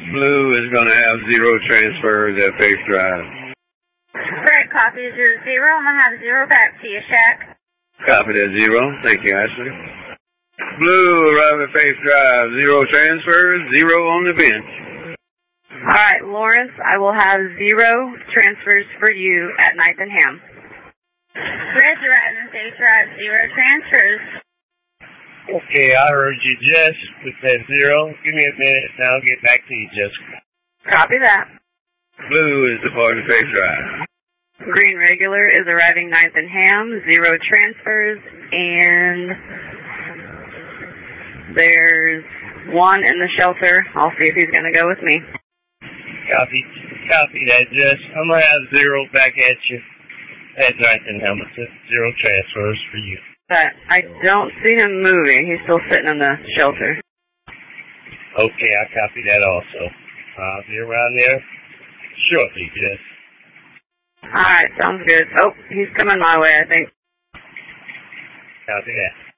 Blue is going to have 0 transfers at Face Drive. Correct, copy 00. I'm going to have 0 back to you, Shaq. Copy that 0. Thank you, Ashley. Blue, arrive at Face Drive. 0 transfers, 0 on the bench. All right, Lawrence, I will have 0 transfers for you at 9th and Ham. Red Drive and Face Drive, 0 transfers. Okay, I heard you, Jess, with that 0. Give me a minute and I'll get back to you, Jessica. Copy that. Blue is departing Face Drive. Green Regular is arriving 9th and Ham, 0 transfers, and there's 1 in the shelter. I'll see if he's going to go with me. Copy that, Jess. I'm going to have 0 back at you at 9th and Ham. 0 transfers for you. But I don't see him moving. He's still sitting in the shelter. Okay, I copy that also. I'll be around there shortly, Jess. All right, sounds good. Oh, he's coming my way, I think. Copy that.